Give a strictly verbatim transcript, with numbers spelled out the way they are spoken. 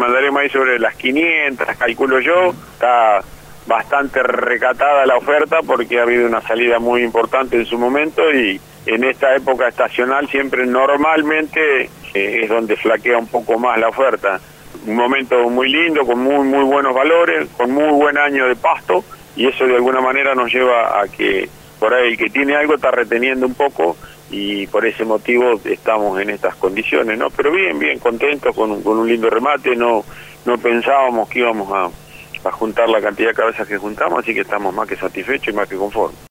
mandaremos ahí sobre las quinientas, calculo yo. Está bastante recatada la oferta porque ha habido una salida muy importante en su momento y en esta época estacional siempre normalmente eh, es donde flaquea un poco más la oferta. Un momento muy lindo, con muy muy buenos valores, con muy buen año de pasto, y eso de alguna manera nos lleva a que por ahí el que tiene algo está reteniendo un poco y por ese motivo estamos en estas condiciones, ¿no? Pero bien, bien contentos con un, con un lindo remate, no, no pensábamos que íbamos a, a juntar la cantidad de cabezas que juntamos, así que estamos más que satisfechos y más que conformes.